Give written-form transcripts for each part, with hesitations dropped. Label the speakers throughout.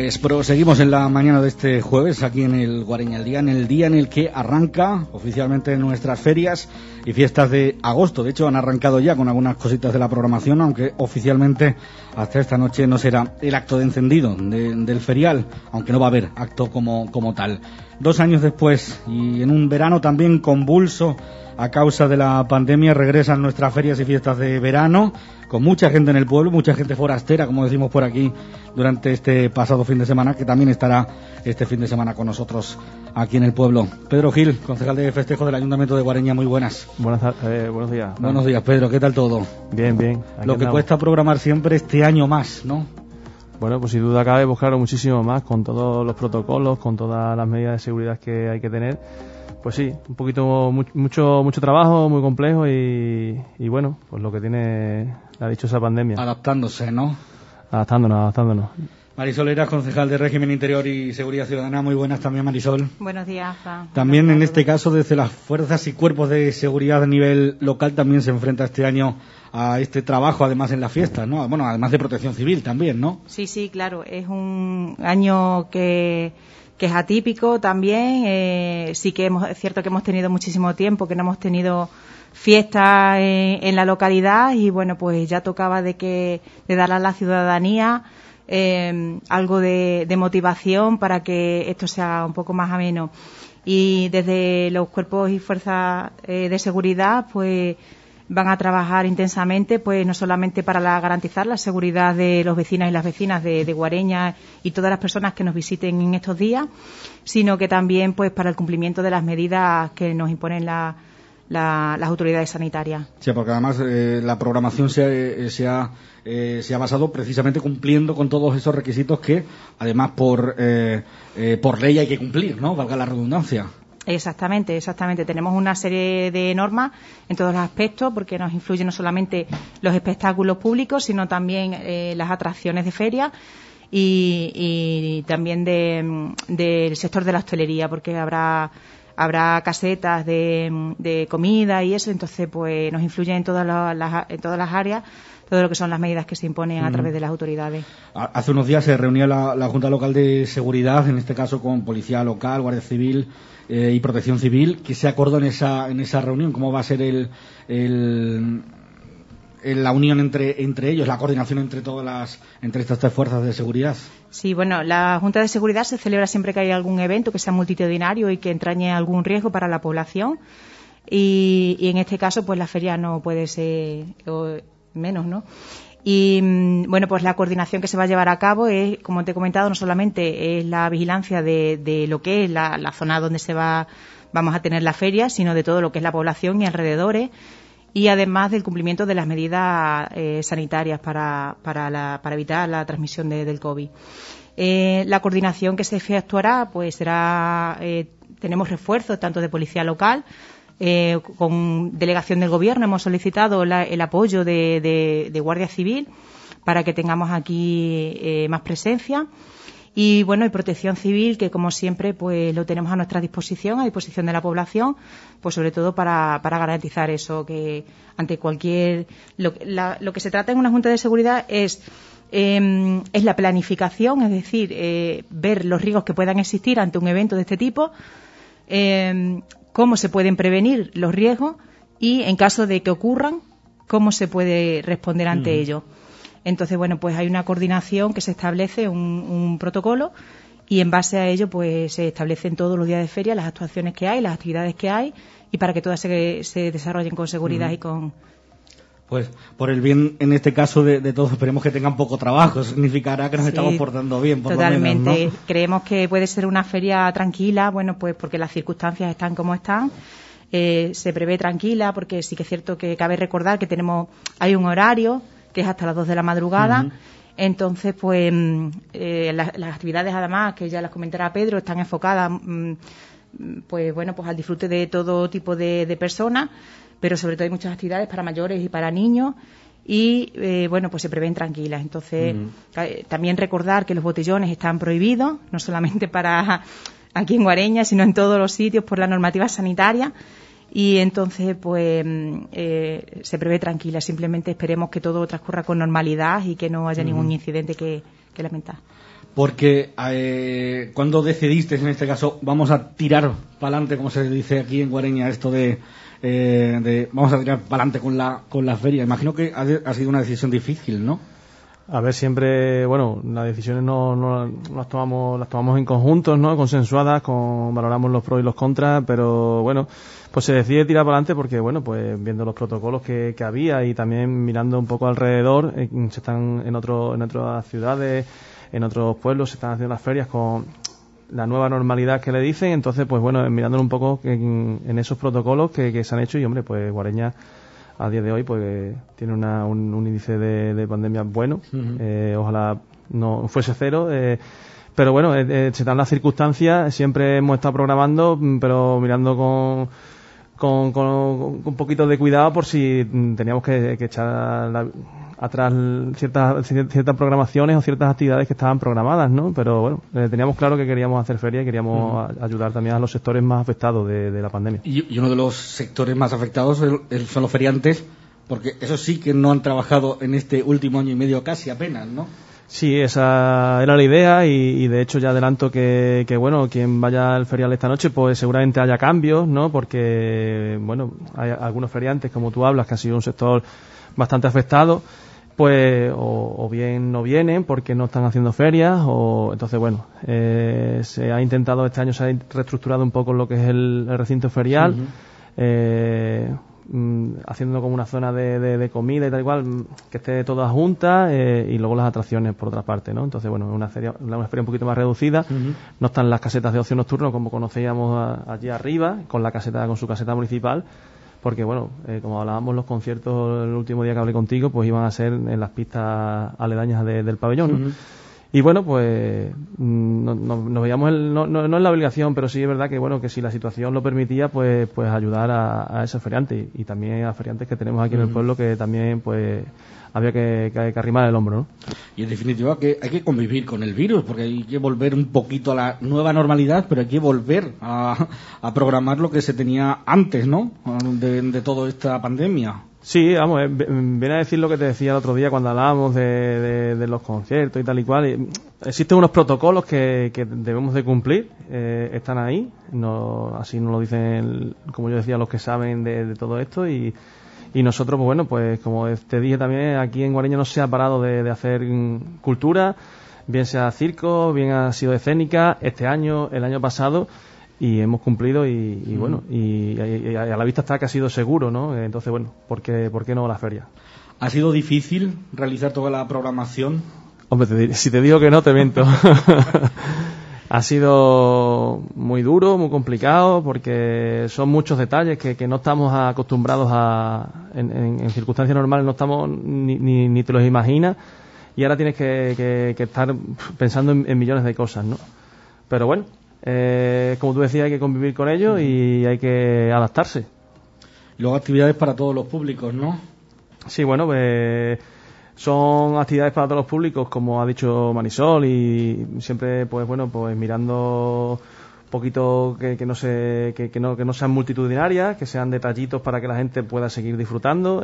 Speaker 1: Pues proseguimos en la mañana de este jueves aquí en el Guareña al Día, en el día en el que arranca oficialmente nuestras ferias y fiestas de agosto. De hecho, han arrancado ya con algunas cositas de la programación, aunque oficialmente hasta esta noche no será el acto de encendido del ferial, aunque no va a haber acto como tal. 2 años después y en un verano también convulso a causa de la pandemia, regresan nuestras ferias y fiestas de verano, con mucha gente en el pueblo, mucha gente forastera, como decimos por aquí, durante este pasado fin de semana, que también estará este fin de semana con nosotros aquí en el pueblo. Pedro Gil, concejal de festejo del Ayuntamiento de Guareña, muy buenas.
Speaker 2: Buenos días.
Speaker 1: Buenos días, Pedro, ¿qué tal todo?
Speaker 2: Bien.
Speaker 1: Lo que cuesta programar siempre este año más, ¿no?
Speaker 2: Bueno, pues sin duda cabe, pues claro, muchísimo más, con todos los protocolos, con todas las medidas de seguridad que hay que tener. Pues sí, un poquito, mucho trabajo, muy complejo y bueno, pues lo que tiene la dichosa pandemia.
Speaker 1: Adaptándose, ¿no?
Speaker 2: Adaptándonos.
Speaker 1: Marisol Eras, concejal de Régimen Interior y Seguridad Ciudadana. Muy buenas también, Marisol.
Speaker 3: Buenos días, Fran.
Speaker 1: También en este caso, desde las fuerzas y cuerpos de seguridad a nivel local, también se enfrenta este año a este trabajo, además en las fiestas, ¿no? Bueno, además de protección civil también, ¿no?
Speaker 3: Sí, claro. Es un año que es atípico también. Sí que es cierto que hemos tenido muchísimo tiempo, que no hemos tenido fiestas en la localidad y bueno, pues ya tocaba de dar a la ciudadanía algo de motivación para que esto sea un poco más ameno. Y desde los cuerpos y fuerzas de seguridad, pues van a trabajar intensamente, pues no solamente para garantizar la seguridad de los vecinos y las vecinas de Guareña y todas las personas que nos visiten en estos días, sino que también pues para el cumplimiento de las medidas que nos imponen las autoridades sanitarias.
Speaker 1: Sí, porque además la programación se ha basado precisamente cumpliendo con todos esos requisitos que además por ley hay que cumplir, ¿no? Valga la redundancia.
Speaker 3: Exactamente. Tenemos una serie de normas en todos los aspectos porque nos influyen no solamente los espectáculos públicos, sino también las atracciones de feria y también del sector de la hostelería, porque habrá casetas de comida y eso, entonces pues nos influyen en todas las áreas, todo lo que son las medidas que se imponen a través de las autoridades. Hace
Speaker 1: unos días se reunía la Junta Local de Seguridad, en este caso con Policía Local, Guardia Civil y Protección Civil. ¿Qué se acordó en esa reunión? ¿Cómo va a ser la unión entre ellos, la coordinación entre estas 3 fuerzas de seguridad?
Speaker 3: Sí, bueno, la Junta de Seguridad se celebra siempre que hay algún evento que sea multitudinario y que entrañe algún riesgo para la población y en este caso pues la feria no puede ser menos, ¿no? Y bueno, pues la coordinación que se va a llevar a cabo es, como te he comentado, no solamente es la vigilancia de lo que es la zona donde vamos a tener la feria, sino de todo lo que es la población y alrededores, y además del cumplimiento de las medidas sanitarias para evitar la transmisión del COVID. La coordinación que se efectuará pues será, tenemos refuerzos tanto de policía local, con delegación del gobierno hemos solicitado el apoyo de Guardia Civil para que tengamos aquí más presencia. Y bueno, y Protección Civil, que como siempre pues lo tenemos a disposición de la población, pues sobre todo para garantizar eso, que ante cualquier lo que se trata en una Junta de Seguridad es la planificación, es decir, ver los riesgos que puedan existir ante un evento de este tipo, cómo se pueden prevenir los riesgos y en caso de que ocurran, cómo se puede responder ante ello. Entonces, bueno, pues hay una coordinación que se establece, un protocolo, y en base a ello pues se establecen todos los días de feria las actuaciones que hay, las actividades que hay, y para que todas se desarrollen con seguridad y con...
Speaker 1: Pues por el bien, en este caso, de todos, esperemos que tengan poco trabajo. Eso significará que nos estamos portando bien, por
Speaker 3: totalmente.
Speaker 1: Lo menos, ¿no?
Speaker 3: Creemos que puede ser una feria tranquila, bueno, pues porque las circunstancias están como están. Se prevé tranquila, porque sí que es cierto que cabe recordar que hay un horario que es hasta las 2 de la madrugada. Entonces, pues las actividades, además, que ya las comentará Pedro, están enfocadas pues bueno, pues al disfrute de todo tipo de personas, pero sobre todo hay muchas actividades para mayores y para niños y bueno, pues se prevén tranquilas. Entonces, también recordar que los botellones están prohibidos, no solamente para aquí en Guareña, sino en todos los sitios por la normativa sanitaria. Y entonces, pues, se prevé tranquila. Simplemente esperemos que todo transcurra con normalidad y que no haya ningún incidente que lamentar.
Speaker 1: Porque cuando decidiste, en este caso, vamos a tirar para adelante, como se dice aquí en Guareña, esto de vamos a tirar para adelante con la feria, imagino que ha sido una decisión difícil, ¿no?
Speaker 2: A ver, siempre, bueno, las decisiones no las tomamos en conjunto, ¿no? Consensuadas, valoramos los pros y los contras, pero bueno, pues se decide tirar para adelante porque, bueno, pues viendo los protocolos que había y también mirando un poco alrededor, se están en otras ciudades, en otros pueblos, se están haciendo las ferias con la nueva normalidad que le dicen, entonces, pues bueno, mirándolo un poco en esos protocolos que se han hecho y, hombre, pues Guareña a día de hoy pues tiene un índice de pandemia bueno. Ojalá no fuese cero, pero bueno, se dan las circunstancias, siempre hemos estado programando, pero mirando con un poquito de cuidado por si teníamos que echar atrás ciertas programaciones o ciertas actividades que estaban programadas, ¿no? Pero bueno, teníamos claro que queríamos hacer feria y queríamos ayudar también a los sectores más afectados de la pandemia.
Speaker 1: Y uno de los sectores más afectados son los feriantes, porque eso sí que no han trabajado en este último año y medio casi apenas, ¿no?
Speaker 2: Sí, esa era la idea y de hecho ya adelanto que bueno, quien vaya al ferial esta noche pues seguramente haya cambios, ¿no? Porque bueno, hay algunos feriantes, como tú hablas, que ha sido un sector bastante afectado, pues o bien no vienen porque no están haciendo ferias, o entonces bueno, se ha intentado este año, se ha reestructurado un poco lo que es el recinto ferial, haciendo como una zona de comida y tal igual, que esté toda junta, y luego las atracciones por otra parte, ¿no? Entonces bueno, una feria un poquito más reducida, no están las casetas de ocio nocturno como conocíamos allí arriba, con su caseta municipal, porque bueno, como hablábamos, los conciertos el último día que hablé contigo pues iban a ser en las pistas aledañas del pabellón, ¿no? Y bueno, pues nos veíamos no es la obligación, pero sí es verdad que bueno, que si la situación lo permitía, pues ayudar a esos feriantes y también a feriantes que tenemos aquí en el pueblo, que también pues había que arrimar el hombro, ¿no?
Speaker 1: Y en definitiva que hay que convivir con el virus, porque hay que volver un poquito a la nueva normalidad, pero hay que volver a programar lo que se tenía antes, ¿no? De toda esta pandemia.
Speaker 2: Sí, vamos, viene a decir lo que te decía el otro día cuando hablábamos de los conciertos y tal y cual. Existen unos protocolos que debemos de cumplir, están ahí, así nos lo dicen, como yo decía, los que saben de todo esto y nosotros, pues bueno, pues como te dije también, aquí en Guareña no se ha parado de hacer cultura, bien sea circo, bien ha sido escénica, este año, el año pasado, y hemos cumplido y bueno, y a la vista está que ha sido seguro, ¿no? Entonces, bueno, ¿por qué no la feria?
Speaker 1: ¿Ha sido difícil realizar toda la programación?
Speaker 2: Hombre, si te digo que no, te miento. Ha sido muy duro, muy complicado, porque son muchos detalles que no estamos acostumbrados en circunstancias normales, no estamos ni te los imaginas, y ahora tienes que estar pensando en millones de cosas, ¿no? Pero bueno, como tú decías, hay que convivir con ellos y hay que adaptarse.
Speaker 1: Luego actividades para todos los públicos, ¿no?
Speaker 2: Sí, bueno, pues son actividades para todos los públicos, como ha dicho Marisol, y siempre, pues bueno, pues mirando un poquito que no sean multitudinarias, que sean detallitos para que la gente pueda seguir disfrutando,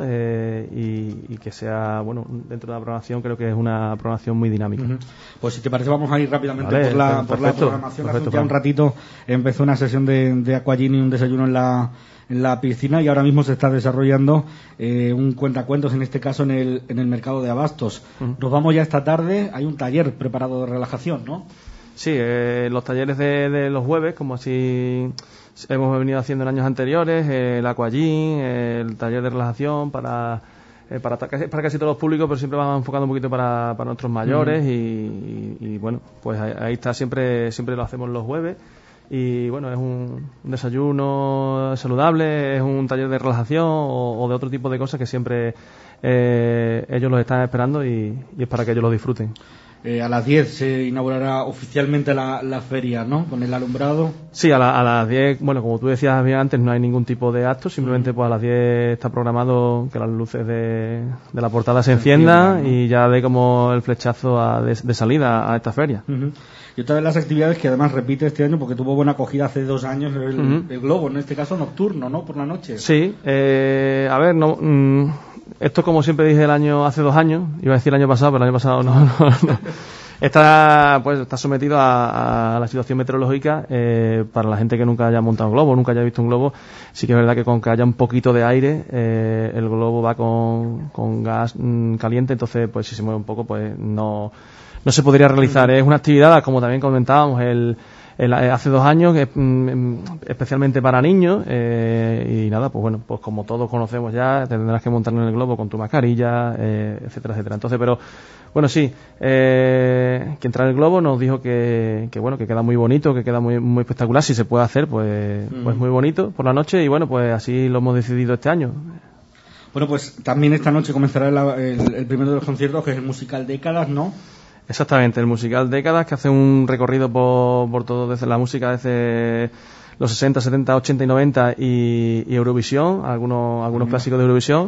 Speaker 2: y que sea, bueno, dentro de la programación creo que es una programación muy dinámica.
Speaker 1: Pues si te parece vamos a ir rápidamente
Speaker 2: vale,
Speaker 1: por la programación. Hace ya un ratito empezó una sesión de aquagym y un desayuno en la piscina, y ahora mismo se está desarrollando un cuentacuentos, en este caso en el mercado de abastos. Nos vamos ya esta tarde, hay un taller preparado de relajación, ¿no?
Speaker 2: Sí, los talleres de los jueves, como así hemos venido haciendo en años anteriores, el aquagym, el taller de relajación para casi todos los públicos, pero siempre vamos enfocando un poquito para nuestros mayores, y bueno, pues ahí está, siempre lo hacemos los jueves. Y bueno, es un desayuno saludable, es un taller de relajación o de otro tipo de cosas que siempre ellos los están esperando, y es para que ellos lo disfruten.
Speaker 1: A las 10 se inaugurará oficialmente la feria, ¿no? Con el alumbrado.
Speaker 2: Sí, a las 10, bueno, como tú decías bien antes, no hay ningún tipo de acto, simplemente pues a las 10 está programado que las luces de la portada se enciendan, ¿no? Y ya dé como el flechazo de salida a esta feria.
Speaker 1: Y otra de las actividades que además repite este año, porque tuvo buena acogida hace 2 años, el globo, en este caso nocturno, ¿no? Por la noche.
Speaker 2: Sí, a ver, no... Esto, como siempre dije hace 2 años, iba a decir el año pasado, pero el año pasado no. está sometido a la situación meteorológica. Para la gente que nunca haya montado un globo, nunca haya visto un globo, sí que es verdad que con que haya un poquito de aire, el globo va con gas caliente, entonces pues si se mueve un poco pues no se podría realizar. Es una actividad, como también comentábamos, hace 2 años, especialmente para niños, y nada, pues bueno, pues como todos conocemos ya, tendrás que montar en el globo con tu mascarilla, etcétera, etcétera. Entonces, pero bueno, sí, que entrar en el globo nos dijo que bueno, que queda muy bonito, que queda muy, muy espectacular. Si se puede hacer, pues muy bonito por la noche, y bueno, pues así lo hemos decidido este año.
Speaker 1: Bueno, pues también esta noche comenzará el primero de los conciertos, que es el musical Décadas, ¿no?
Speaker 2: Exactamente, el musical Décadas, que hace un recorrido por todo, desde la música desde los 60, 70, 80 y 90 y Eurovisión, algunos clásicos de Eurovisión,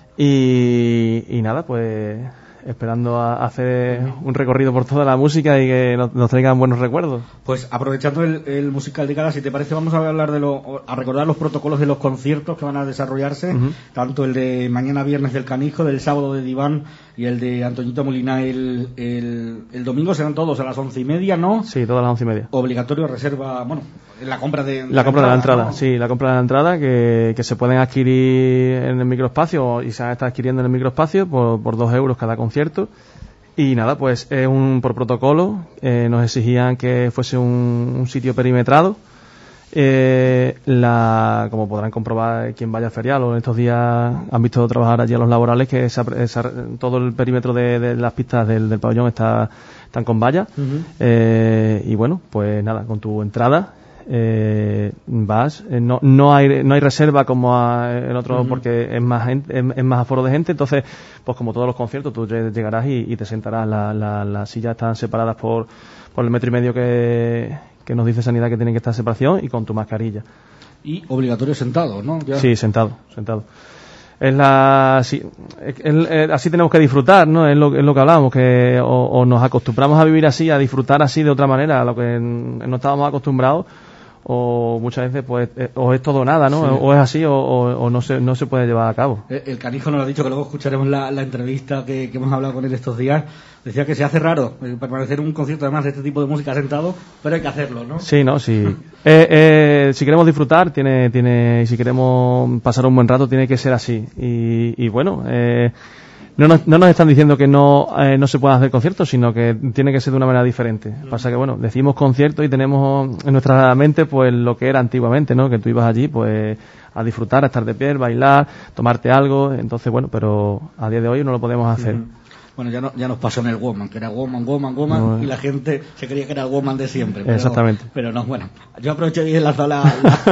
Speaker 2: y nada, pues esperando a hacer un recorrido por toda la música y que nos traigan buenos recuerdos.
Speaker 1: Pues aprovechando el musical de Décadas, si te parece, vamos a hablar a recordar los protocolos de los conciertos que van a desarrollarse, tanto el de mañana viernes del Canijo, del sábado de Diván y el de Antoñito Molina el domingo. Serán todos a las 11:30, ¿no?
Speaker 2: Sí, todas a las 11:30.
Speaker 1: Obligatorio reserva, bueno, la compra de
Speaker 2: la entrada,
Speaker 1: ¿no?
Speaker 2: Sí, la compra de la entrada que se pueden adquirir en el microespacio y se han estado adquiriendo en el microespacio por 2 euros cada concierto. Y nada, pues es por protocolo, nos exigían que fuese un sitio perimetrado. Como podrán comprobar quien vaya al ferial o en estos días han visto trabajar allí a los laborales, que todo el perímetro de las pistas del pabellón están con vallas. Y bueno, pues nada, con tu entrada vas, no hay reserva como en otro, porque es más aforo de gente. Entonces, pues como todos los conciertos, tú llegarás y te sentarás. Las sillas están separadas por el 1,5 metros que nos dice Sanidad que tienen que estar en separación, y con tu mascarilla.
Speaker 1: Y obligatorio sentado, ¿no? Ya.
Speaker 2: Sí, sentado. Así tenemos que disfrutar, ¿no? Es lo que hablábamos, que o nos acostumbramos a vivir así, a disfrutar así de otra manera, a lo que no estábamos acostumbrados, o muchas veces pues o es todo o nada, ¿no? Sí. O es así o no se puede llevar a cabo.
Speaker 1: El Canijo nos lo ha dicho, que luego escucharemos la entrevista que hemos hablado con él estos días. Decía que se hace raro permanecer en un concierto además de este tipo de música sentado, pero hay que hacerlo, ¿no?
Speaker 2: Sí, sí. Si queremos disfrutar, y si queremos pasar un buen rato, tiene que ser así. Y bueno, no nos están diciendo que no se puedan hacer conciertos, sino que tiene que ser de una manera diferente. Pasa que, bueno, decimos conciertos y tenemos en nuestra mente pues lo que era antiguamente, ¿no? Que tú ibas allí pues a disfrutar, a estar de pie, bailar, tomarte algo. Entonces, bueno, pero a día de hoy no lo podemos hacer.
Speaker 1: Bueno, ya nos pasó en el Woman, que era Woman, y la gente se creía que era el Woman de siempre.
Speaker 2: Exactamente.
Speaker 1: Pero no, bueno, yo aprovecho y he lanzado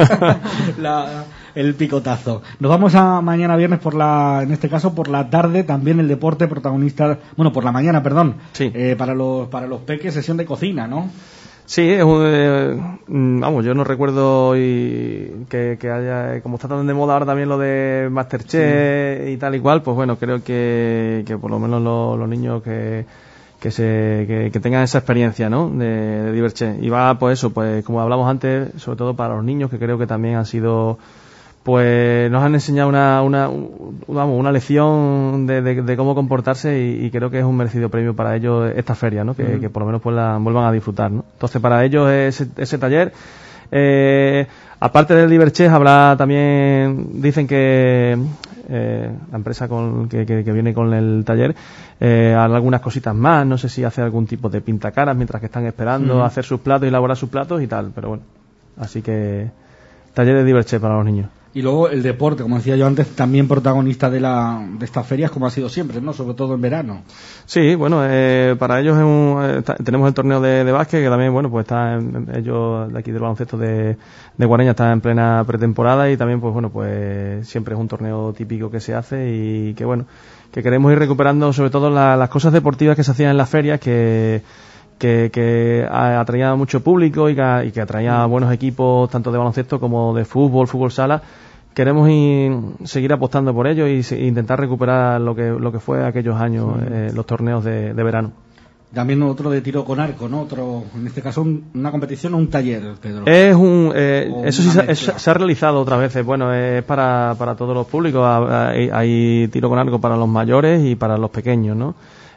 Speaker 1: el picotazo. Nos vamos a mañana viernes en este caso por la tarde, también el deporte protagonista, bueno, por la mañana, perdón.
Speaker 2: Sí.
Speaker 1: Para los peques, sesión de cocina, ¿no?
Speaker 2: Sí, vamos, yo no recuerdo que haya, como está tan de moda ahora también lo de Masterchef y tal y cual, pues bueno, creo que por lo menos los niños que tengan esa experiencia, ¿no? De Diverchef. Y va, pues eso, pues como hablamos antes, sobre todo para los niños, que creo que también han sido, pues nos han enseñado una lección de cómo comportarse, y creo que es un merecido premio para ellos esta feria, ¿no? Que por lo menos pues vuelvan a disfrutar, ¿no? Entonces para ellos ese taller, aparte del Diverchef, habrá también, dicen que la empresa que viene con el taller hará algunas cositas más, no sé si hace algún tipo de pintacaras mientras que están esperando hacer sus platos y elaborar sus platos y tal, pero bueno, así que taller de Diverchef para los niños.
Speaker 1: Y luego el deporte, como decía yo antes, también protagonista de estas ferias, como ha sido siempre, ¿no? Sobre todo en verano.
Speaker 2: Sí, bueno, para ellos tenemos el torneo de básquet, que también, bueno, pues ellos de aquí del baloncesto de Guareña están en plena pretemporada, y también, pues bueno, pues siempre es un torneo típico que se hace, y que bueno, que queremos ir recuperando sobre todo las cosas deportivas que se hacían en las ferias, que atraía mucho público y que atraía buenos equipos tanto de baloncesto como de fútbol sala. Queremos seguir apostando por ello y intentar recuperar lo que fue aquellos años, los torneos de verano.
Speaker 1: También otro de tiro con arco, ¿no? Otro, en este caso una competición o un taller, Pedro.
Speaker 2: Eso sí se ha realizado otras veces. Bueno, es para todos los públicos. Hay tiro con arco para los mayores y para los pequeños, ¿no?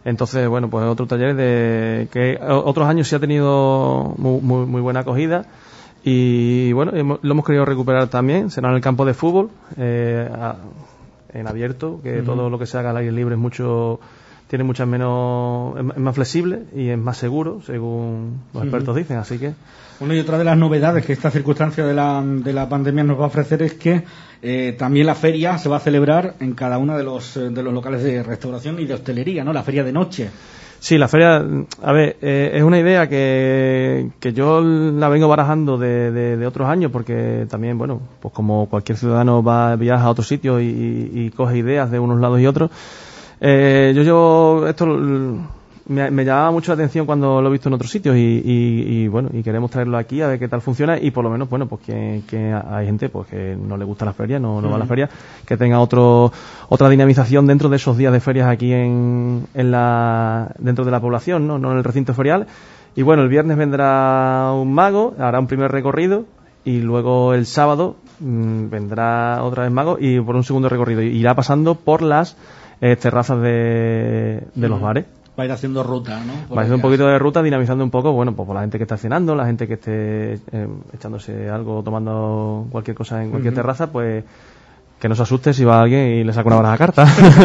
Speaker 2: Entonces, bueno, pues otro taller que otros años sí ha tenido muy buena acogida. Y bueno, lo hemos querido recuperar también. Será en el campo de fútbol, en abierto, que todo lo que se haga al aire libre tiene muchas menos, es más flexible y es más seguro, según los expertos dicen, así que...
Speaker 1: Bueno, y otra de las novedades que esta circunstancia de la pandemia nos va a ofrecer es que también la feria se va a celebrar en cada uno de los locales de restauración y de hostelería, ¿no? La feria de noche.
Speaker 2: Sí, la feria, a ver, es una idea que yo la vengo barajando de otros años, porque también, bueno, pues como cualquier ciudadano viaja a otros sitios y coge ideas de unos lados y otros. Esto me llamaba mucho la atención cuando lo he visto en otros sitios y bueno, y queremos traerlo aquí a ver qué tal funciona, y por lo menos, bueno, pues que hay gente pues que no le gusta la feria, no va a la feria, que tenga otra dinamización dentro de esos días de ferias aquí dentro de la población, no en el recinto ferial. Y bueno, el viernes vendrá un mago, hará un primer recorrido, y luego el sábado vendrá otra vez mago y por un segundo recorrido, y irá pasando por las terrazas de los bares.
Speaker 1: Va a ir haciendo ruta, ¿no?
Speaker 2: Va a hacer un poquito de ruta, dinamizando un poco, bueno, pues por la gente que está cenando, la gente que esté echándose algo, tomando cualquier cosa en cualquier terraza, pues que no se asuste si va alguien y le saca una baraja carta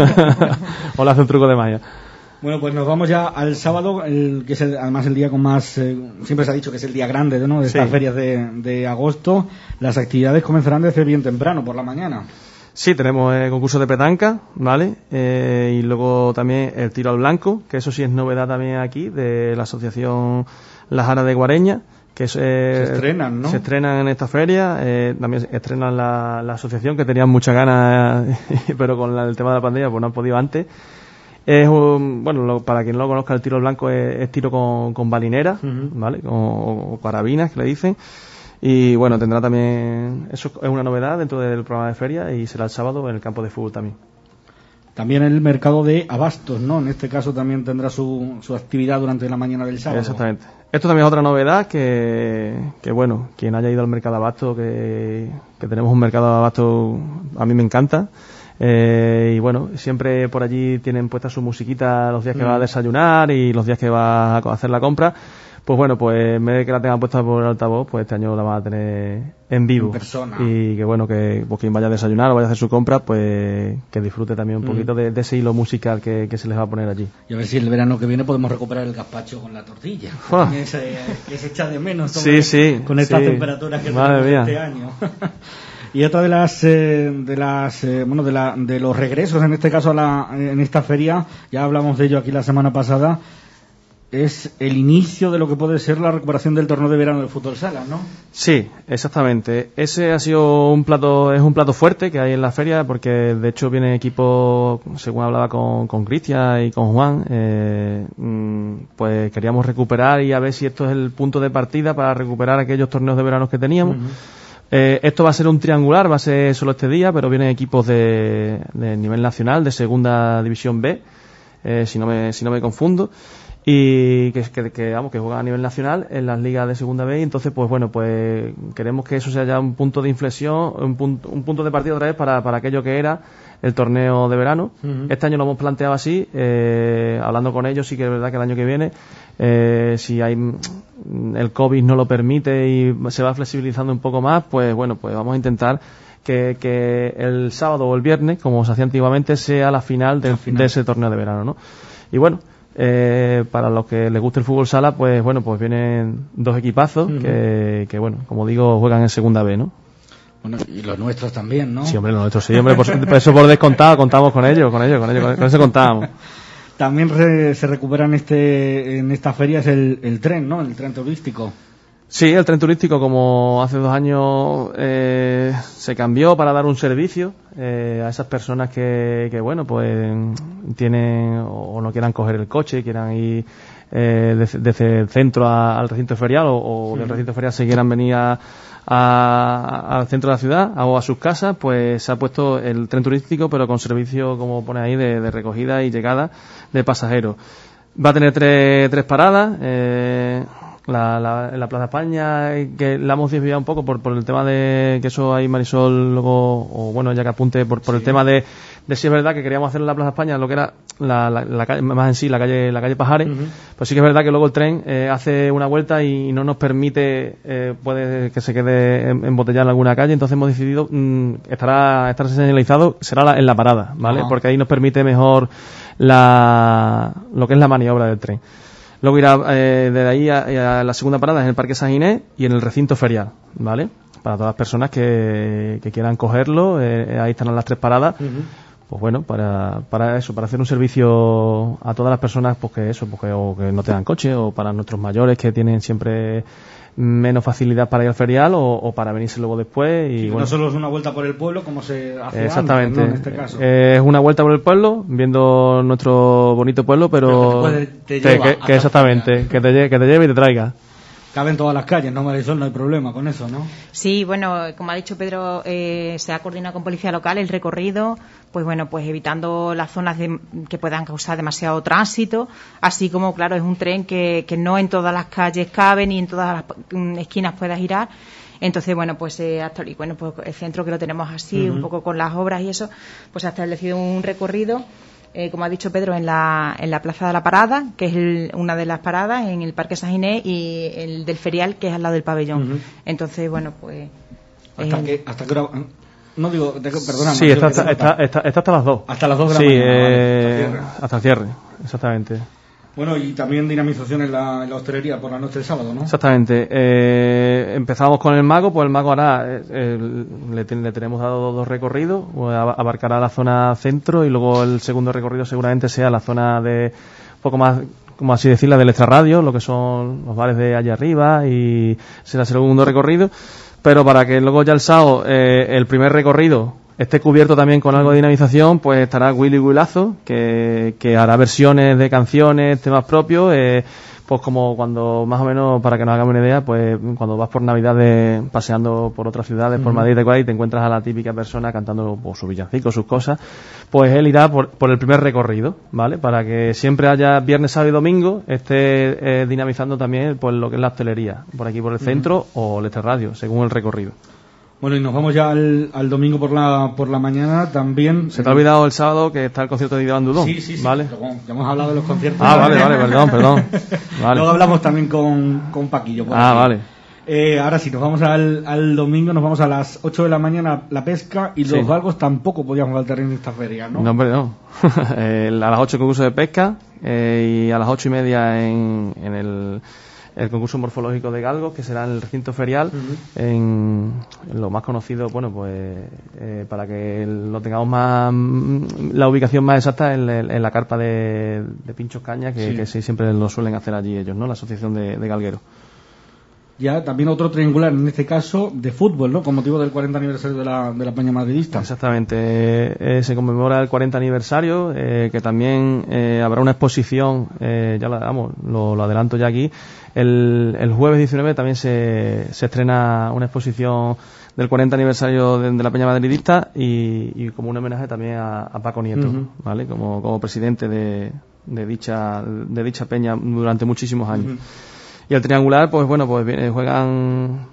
Speaker 2: o le hace un truco de magia.
Speaker 1: Bueno, pues nos vamos ya al sábado, que es además el día con más... siempre se ha dicho que es el día grande, ¿no?, de estas ferias de agosto. Las actividades comenzarán desde bien temprano, por la mañana.
Speaker 2: Sí, tenemos el concurso de petanca, ¿vale? Y luego también el tiro al blanco, que eso sí es novedad también aquí, de la asociación La Jara de Guareña, que se estrenan, ¿no? Se estrenan en esta feria, también estrenan la asociación, que tenían muchas ganas, pero con el tema de la pandemia pues no han podido antes. Es para quien no lo conozca, el tiro al blanco es tiro con balinera, ¿vale? O carabinas, que le dicen. Y bueno, tendrá también, eso es una novedad dentro del programa de feria, y será el sábado en el campo de fútbol también.
Speaker 1: También el mercado de abastos, ¿no? En este caso también tendrá su actividad durante la mañana del sábado.
Speaker 2: Exactamente. Esto también es otra novedad que bueno, quien haya ido al mercado de abastos, que tenemos un mercado de abastos, a mí me encanta. Y bueno, siempre por allí tienen puesta su musiquita los días que va a desayunar y los días que va a hacer la compra. Pues bueno, pues en vez de que la tengan puesta por el altavoz, pues este año la van a tener en vivo.
Speaker 1: En persona.
Speaker 2: Y que bueno, que pues quien vaya a desayunar o vaya a hacer su compra, pues que disfrute también un poquito de ese hilo musical que se les va a poner allí.
Speaker 1: Y a ver si el verano que viene podemos recuperar el gazpacho con la tortilla. Que se echa de menos con estas temperaturas que tenemos este año. Y otra de los regresos, en este caso en esta feria, ya hablamos de ello aquí la semana pasada, es el inicio de lo que puede ser la recuperación del torneo de verano del fútbol sala, ¿no?
Speaker 2: Sí, exactamente. Ese ha sido un plato fuerte que hay en la feria, porque de hecho viene equipo, según hablaba con Cristian y con Juan, pues queríamos recuperar y a ver si esto es el punto de partida para recuperar aquellos torneos de verano que teníamos. Esto va a ser un triangular, va a ser solo este día, pero vienen equipos de nivel nacional, de segunda división B, si no me confundo, y que juegan a nivel nacional en las ligas de segunda B. Y entonces pues bueno, pues queremos que eso sea ya un punto de inflexión, un punto de partida otra vez para aquello que era el torneo de verano. Este año lo hemos planteado así, hablando con ellos. Sí que es verdad que el año que viene, si el COVID no lo permite y se va flexibilizando un poco más, pues bueno, pues vamos a intentar que el sábado o el viernes, como se hacía antiguamente, sea la final de ese torneo de verano, ¿no? Y bueno, para los que les guste el fútbol sala, pues bueno, pues vienen dos equipazos que bueno, como digo, juegan en segunda B, ¿no?
Speaker 1: Bueno, y los nuestros también, ¿no?
Speaker 2: Sí, hombre, los nuestros sí, hombre, por eso por descontado contamos con ellos, con eso contábamos.
Speaker 1: También se recupera en esta feria es el tren, ¿no? El tren turístico.
Speaker 2: Sí, el tren turístico, como hace 2 años se cambió para dar un servicio a esas personas que bueno, pues tienen o no quieran coger el coche, quieran ir desde el centro al recinto ferial o del recinto ferial se quieran venir al centro de la ciudad o a sus casas, pues se ha puesto el tren turístico, pero con servicio, como pone ahí, de recogida y llegada de pasajeros. Va a tener tres paradas, la Plaza España, que la hemos desviado un poco por el tema de que eso ahí Marisol luego, o bueno, ya que apunte por el tema de si es verdad que queríamos hacer en la Plaza España lo que era la calle, más en sí la calle Pajares, pues sí que es verdad que luego el tren hace una vuelta y no nos permite, puede que se quede embotellado en alguna calle, entonces hemos decidido estará señalizado, será en la parada, ¿vale? Porque ahí nos permite mejor lo que es la maniobra del tren. Luego irá de ahí a la segunda parada en el Parque San Ginés y en el recinto ferial, ¿vale? Para todas las personas que quieran cogerlo, ahí están las 3 paradas. Pues bueno, para eso, para hacer un servicio a todas las personas, pues o que no tengan coche, o para nuestros mayores que tienen siempre menos facilidad para ir al ferial, o para venirse luego después. Y bueno,
Speaker 1: no solo es una vuelta por el pueblo como se hace
Speaker 2: exactamente
Speaker 1: antes, ¿no? En este caso.
Speaker 2: Es una vuelta por el pueblo, viendo nuestro bonito pueblo, pero exactamente, que te lleve y te traiga.
Speaker 1: Cabe en todas las calles, ¿no, Marisol? No hay problema con eso, ¿no?
Speaker 3: Sí, bueno, como ha dicho Pedro, se ha coordinado con Policía Local el recorrido, pues bueno, pues evitando las zonas que puedan causar demasiado tránsito, así como, claro, es un tren que no en todas las calles cabe ni en todas las esquinas pueda girar. Entonces, bueno, pues pues el centro que lo tenemos así, un poco con las obras y eso, pues ha establecido un recorrido. Como ha dicho Pedro, en la Plaza de la Parada, que es una de las paradas, en el Parque San Ginés, y el del ferial, que es al lado del pabellón. Entonces, bueno, pues...
Speaker 1: ¿Hasta qué hora? No digo, perdona.
Speaker 2: Sí, está hasta las 2.
Speaker 1: Hasta las 2 de la
Speaker 2: mañana. Hasta el cierre, exactamente.
Speaker 1: Bueno, y también dinamización en la hostelería por la noche del sábado, ¿no?
Speaker 2: Exactamente. Empezamos con el Mago, pues el Mago hará, le tenemos dado 2 recorridos, abarcará la zona centro y luego el segundo recorrido seguramente sea la zona de, un poco más, como así decirla, del extrarradio, lo que son los bares de allá arriba, y será el segundo recorrido, pero para que luego ya el sábado, el primer recorrido esté cubierto también con algo de dinamización, pues estará Willy Wilazo, que hará versiones de canciones, temas propios, pues como cuando, más o menos, para que nos hagamos una idea, pues cuando vas por Navidades paseando por otras ciudades, por Madrid y te encuentras a la típica persona cantando pues, sus villancicos, sus cosas, pues él irá por el primer recorrido, ¿vale? Para que siempre haya viernes, sábado y domingo, esté dinamizando también pues lo que es la hostelería, por aquí por el centro o el radio, según el recorrido.
Speaker 1: Bueno, y nos vamos ya al domingo por la mañana también.
Speaker 2: Se te ha olvidado el sábado que está el concierto de Iván Dudón.
Speaker 1: Sí,
Speaker 2: ¿vale?
Speaker 1: Ya hemos hablado de los conciertos.
Speaker 2: Vale, perdón. Vale.
Speaker 1: Luego hablamos también con Paquillo.
Speaker 2: Vale.
Speaker 1: Ahora sí, nos vamos al domingo, nos vamos a las 8 de la mañana la pesca y los galgos tampoco podíamos faltar en esta feria, ¿no?
Speaker 2: No, hombre, no. A las 8 concurso de pesca y a las 8:30 en el concurso morfológico de galgos, que será en el recinto ferial, en lo más conocido, bueno, pues para que lo tengamos más, la ubicación más exacta en la carpa de Pinchos Cañas, que sí siempre lo suelen hacer allí ellos, ¿no? La asociación de galgueros.
Speaker 1: Ya también otro triangular, en este caso de fútbol, ¿no? Con motivo del 40 aniversario de la Peña Madridista.
Speaker 2: Exactamente, se conmemora el 40 aniversario, que también habrá una exposición, ya lo adelanto ya aquí, el jueves 19 también se estrena una exposición del 40 aniversario de la Peña Madridista y como un homenaje también a Paco Nieto, ¿vale? Como presidente de dicha peña durante muchísimos años. Y el triangular, pues bueno, pues juegan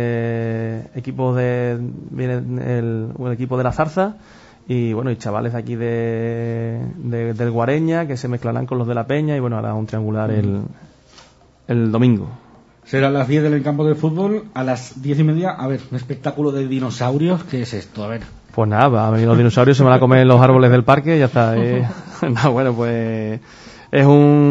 Speaker 2: equipos viene el equipo de la Zarza y bueno, y chavales de aquí del Guareña que se mezclarán con los de la Peña y bueno, hará un triangular el domingo.
Speaker 1: Será a las 10 del campo de fútbol, a las 10:30, a ver, un espectáculo de dinosaurios, ¿qué es esto? A ver.
Speaker 2: Pues nada, van a venir los dinosaurios, se van a comer los árboles del parque y ya está. No, bueno, pues es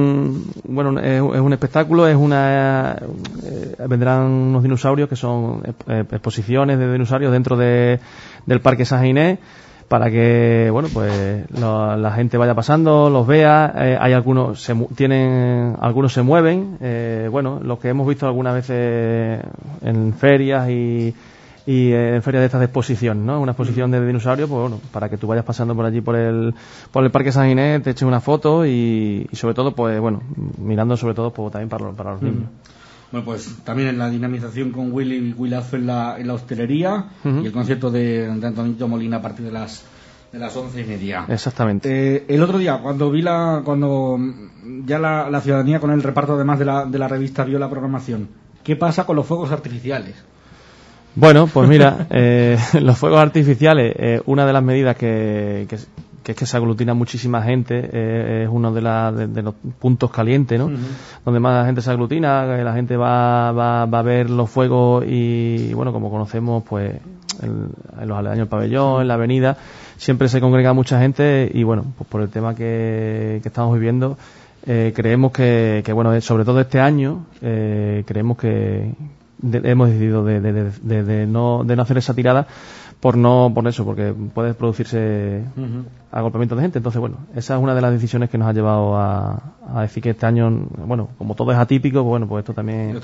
Speaker 2: un espectáculo, vendrán unos dinosaurios que son exposiciones de dinosaurios dentro del Parque San Ginés, para que bueno pues la gente vaya pasando, los vea. Hay algunos algunos se mueven, bueno, los que hemos visto algunas veces en ferias y en ferias de estas de exposición, ¿no? Una exposición de dinosaurios, pues bueno, para que tú vayas pasando por allí por el Parque San Ginés, te eches una foto y sobre todo, pues bueno, mirando sobre todo pues, también para los niños.
Speaker 1: Bueno, pues también en la dinamización con Willy Wilazo en la hostelería y el concierto de Antonito Molina a partir de las De las 11:30.
Speaker 2: Exactamente.
Speaker 1: El otro día, cuando ya la ciudadanía con el reparto además de la revista vio la programación, ¿qué pasa con los fuegos artificiales?
Speaker 2: Bueno, pues mira, los fuegos artificiales, una de las medidas que es que se aglutina muchísima gente, es uno de los puntos calientes, ¿no? Uh-huh. Donde más gente se aglutina, la gente va a ver los fuegos y, bueno, como conocemos, pues en los aledaños del pabellón, en la avenida, siempre se congrega mucha gente y, bueno, pues por el tema que estamos viviendo, creemos que, bueno, sobre todo este año, creemos que hemos decidido de no hacer esa tirada por eso, porque puede producirse agolpamiento de gente. Entonces, bueno, esa es una de las decisiones que nos ha llevado a decir que este año, bueno, como todo es atípico, bueno, pues esto también.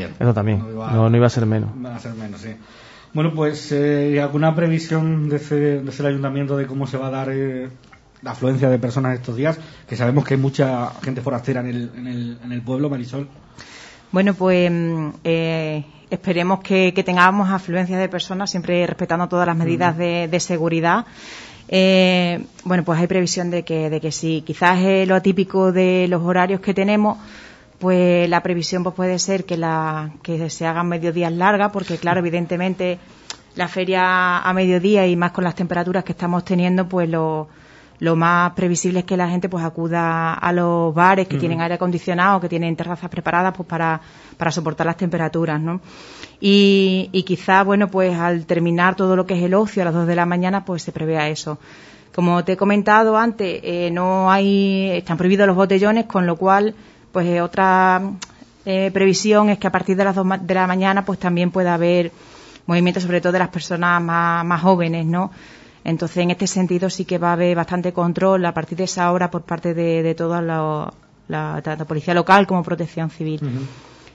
Speaker 2: No iba a ser menos.
Speaker 1: Va a ser menos, sí. Bueno, pues, ¿alguna previsión desde el ayuntamiento de cómo se va a dar la afluencia de personas estos días? Que sabemos que hay mucha gente forastera en el pueblo, Marisol.
Speaker 3: Bueno, pues esperemos que tengamos afluencia de personas, siempre respetando todas las medidas de seguridad. Bueno, pues hay previsión de que sí. Quizás lo atípico de los horarios que tenemos, pues la previsión pues puede ser que se hagan mediodías largas, porque claro, evidentemente la feria a mediodía y más con las temperaturas que estamos teniendo, pues lo más previsible es que la gente pues acuda a los bares que tienen aire acondicionado, que tienen terrazas preparadas pues para soportar las temperaturas, ¿no? Y quizá, bueno, pues al terminar todo lo que es el ocio a las 2 de la mañana, pues se prevea eso. Como te he comentado antes, están prohibidos los botellones, con lo cual, pues otra previsión es que a partir de las 2 de la mañana, pues también pueda haber movimiento, sobre todo de las personas más jóvenes, ¿no? Entonces, en este sentido sí que va a haber bastante control a partir de esa hora por parte de toda tanto policía local como protección civil.
Speaker 1: Uh-huh.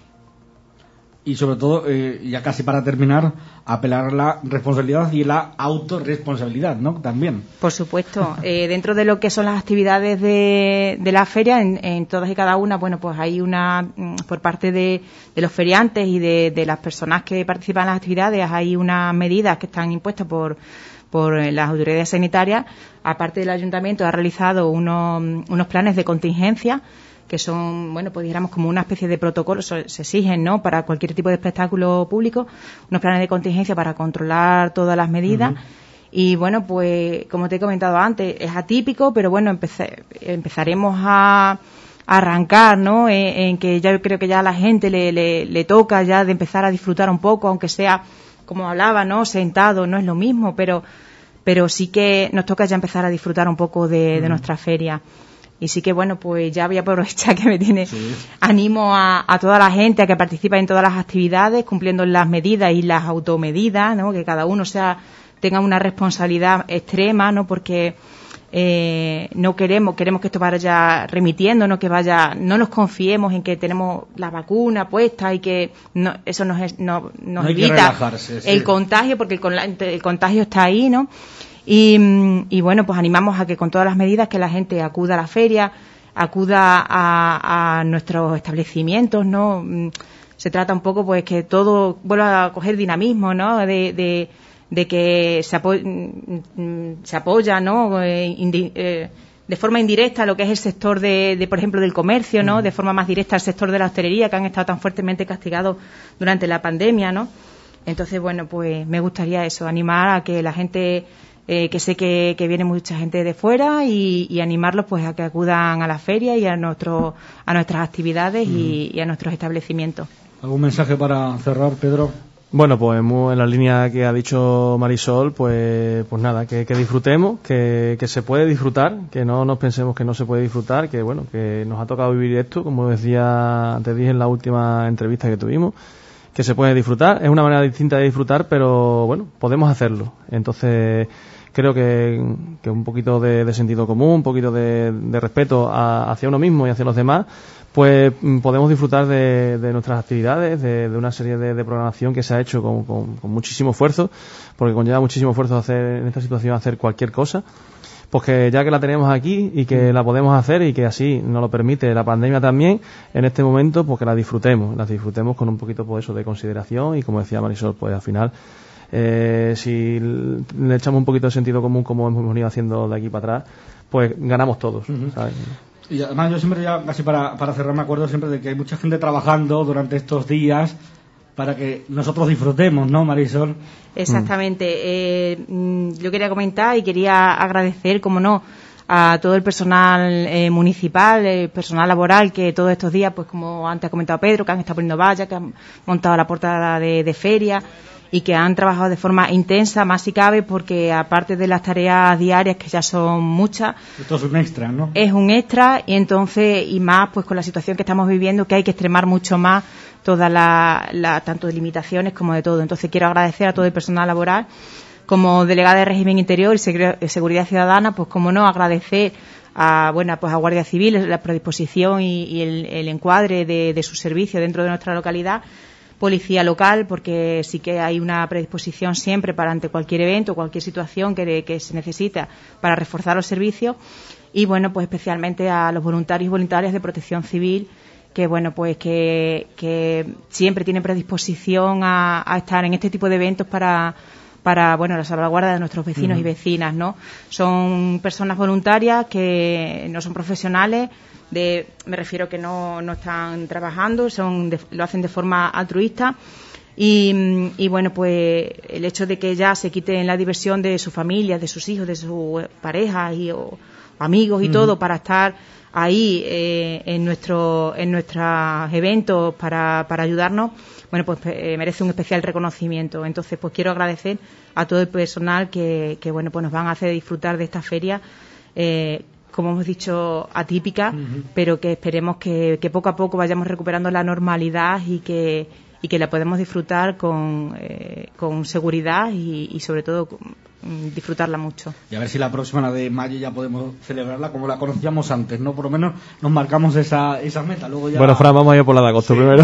Speaker 1: Y sobre todo, ya casi para terminar, apelar a la responsabilidad y la autorresponsabilidad, ¿no? También.
Speaker 3: Por supuesto. Dentro de lo que son las actividades de la feria, en todas y cada una, bueno, pues hay por parte de los feriantes y de las personas que participan en las actividades, hay unas medidas que están impuestas por las autoridades sanitarias. Aparte, del ayuntamiento ha realizado unos planes de contingencia que son, bueno, pues dijéramos como una especie de protocolo, se exigen, ¿no?, para cualquier tipo de espectáculo público, unos planes de contingencia para controlar todas las medidas. Y bueno, pues como te he comentado antes, es atípico, pero bueno, empezaremos a arrancar, ¿no?, en que ya yo creo que ya a la gente le toca ya de empezar a disfrutar un poco, aunque sea, como hablaba, ¿no?, sentado, no es lo mismo, pero sí que nos toca ya empezar a disfrutar un poco de nuestra feria. Y sí que, bueno, pues ya voy a aprovechar que me tiene. Sí. Animo a toda la gente a que participe en todas las actividades, cumpliendo las medidas y las automedidas, ¿no?, que cada uno tenga una responsabilidad extrema, ¿no?, porque no queremos que esto vaya remitiendo, no nos confiemos en que tenemos la vacuna puesta y que eso nos evita el contagio, porque el contagio está ahí, ¿no? Y bueno, pues animamos a que con todas las medidas que la gente acuda a la feria, acuda a nuestros establecimientos, ¿no? Se trata un poco pues que todo vuelva a coger dinamismo, ¿no?, de que se apoya, ¿no?, de forma indirecta lo que es el sector de por ejemplo, del comercio, ¿no?, de forma más directa el sector de la hostelería, que han estado tan fuertemente castigados durante la pandemia, ¿no? Entonces, bueno, pues me gustaría eso, animar a que la gente, que sé que viene mucha gente de fuera, y animarlos pues a que acudan a la feria y a nuestras actividades y a nuestros establecimientos.
Speaker 1: ¿Algún mensaje para cerrar, Pedro?
Speaker 2: Bueno, pues en la línea que ha dicho Marisol, pues nada, que disfrutemos, que se puede disfrutar, que no nos pensemos que no se puede disfrutar, que bueno, que nos ha tocado vivir esto, como te dije en la última entrevista que tuvimos, que se puede disfrutar, es una manera distinta de disfrutar, pero bueno, podemos hacerlo. Entonces, creo que un poquito de sentido común, un poquito de respeto hacia uno mismo y hacia los demás, pues podemos disfrutar de nuestras actividades, de una serie de programación que se ha hecho con muchísimo esfuerzo, porque conlleva muchísimo esfuerzo en esta situación hacer cualquier cosa, pues que ya que la tenemos aquí y que la podemos hacer y que así nos lo permite la pandemia también, en este momento, pues que la disfrutemos con un poquito pues eso de consideración, y como decía Marisol, pues al final Si le echamos un poquito de sentido común, como hemos venido haciendo de aquí para atrás, pues ganamos todos, ¿sabes?
Speaker 1: Y además yo siempre, ya casi para cerrar, me acuerdo siempre de que hay mucha gente trabajando durante estos días para que nosotros disfrutemos, ¿no, Marisol?
Speaker 3: Exactamente. Yo quería comentar y quería agradecer, como no, a todo el personal municipal, el personal laboral, que todos estos días, pues como antes ha comentado Pedro, que han estado poniendo vallas, que han montado la portada de feria y que han trabajado de forma intensa, más si cabe, porque aparte de las tareas diarias, que ya son muchas...
Speaker 1: Esto es un extra, ¿no?
Speaker 3: Es un extra, y entonces, y más pues con la situación que estamos viviendo, que hay que extremar mucho más todas tanto de limitaciones como de todo. Entonces quiero agradecer a todo el personal laboral, como delegada de régimen interior y seguridad ciudadana, pues como no, agradecer a Guardia Civil la predisposición y el encuadre de su servicio dentro de nuestra localidad, policía local, porque sí que hay una predisposición siempre para ante cualquier evento, cualquier situación que se necesita para reforzar los servicios, y bueno, pues especialmente a los voluntarios y voluntarias de Protección Civil, que bueno, pues que siempre tienen predisposición a estar en este tipo de eventos para la salvaguarda de nuestros vecinos y vecinas, ¿no? Son personas voluntarias que no son profesionales, me refiero que no están trabajando, lo hacen de forma altruista, y bueno, pues el hecho de que ya se quiten la diversión de sus familias, de sus hijos, de sus parejas o amigos y todo, para estar ahí en nuestros eventos para ayudarnos, bueno, pues merece un especial reconocimiento. Entonces, pues quiero agradecer a todo el personal que bueno, pues nos van a hacer disfrutar de esta feria, como hemos dicho, atípica, pero que esperemos que poco a poco vayamos recuperando la normalidad y que la podamos disfrutar con seguridad y sobre todo disfrutarla mucho.
Speaker 1: Y a ver si la próxima, la de mayo, ya podemos celebrarla como la conocíamos antes, ¿no? Por lo menos nos marcamos esa meta. Luego ya...
Speaker 2: Bueno, Fran, vamos a ir por la de agosto primero.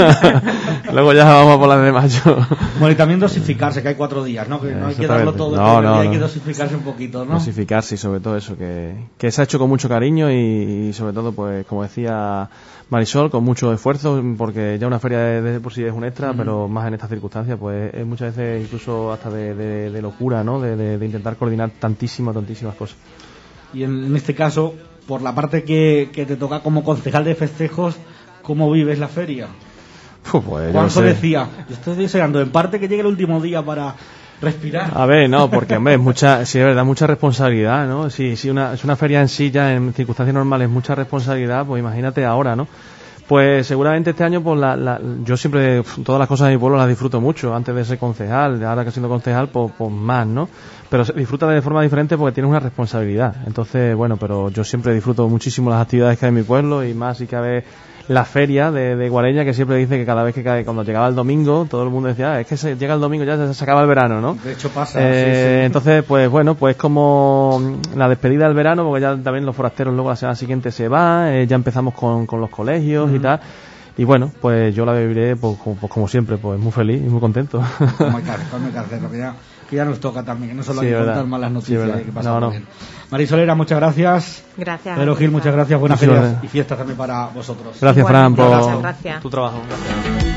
Speaker 2: Luego ya vamos a por la de mayo.
Speaker 1: Bueno, y también dosificarse, que hay 4 días, ¿no? Que no hay que darlo todo, hay que dosificarse un poquito, ¿no?
Speaker 2: Dosificarse, y sobre todo eso, que se ha hecho con mucho cariño y sobre todo, pues como decía Marisol, con mucho esfuerzo, porque ya una feria de por sí es un extra, pero más en estas circunstancias, pues es muchas veces incluso hasta de locura, ¿no? De intentar coordinar tantísimas cosas.
Speaker 1: Y en este caso, por la parte que te toca como concejal de festejos, ¿cómo vives la feria?
Speaker 2: Pues
Speaker 1: Juanjo decía, yo estoy deseando en parte que llegue el último día para respirar.
Speaker 2: A ver, no, porque hombre, es verdad, mucha responsabilidad, ¿no? Si es una feria en sí, ya en circunstancias normales, mucha responsabilidad, pues imagínate ahora, ¿no? Pues seguramente este año, pues yo siempre todas las cosas de mi pueblo las disfruto mucho, antes de ser concejal, ahora que siendo concejal, pues más, ¿no? Pero se disfruta de forma diferente porque tienes una responsabilidad. Entonces, bueno, pero yo siempre disfruto muchísimo las actividades que hay en mi pueblo, y más si cabe la feria de Guareña, que siempre dice que cada vez que cae, cuando llegaba el domingo, todo el mundo decía, es que llega el domingo, ya se acaba el verano, ¿no?
Speaker 1: De hecho pasa, sí.
Speaker 2: Entonces, pues bueno, pues como la despedida del verano, porque ya también los forasteros luego la semana siguiente se van, ya empezamos con los colegios y tal. Y bueno, pues yo la viviré pues como siempre, pues muy feliz y muy contento.
Speaker 1: Como hay que hacerlo, que ya nos toca también, que no solo hay que contar malas noticias que pasan también. Marisolera, muchas gracias.
Speaker 3: Gracias.
Speaker 1: Pedro Gil, muchas gracias. Buenas ferias y fiestas también para vosotros.
Speaker 2: Gracias, Fran, por
Speaker 3: tu
Speaker 2: trabajo. Gracias.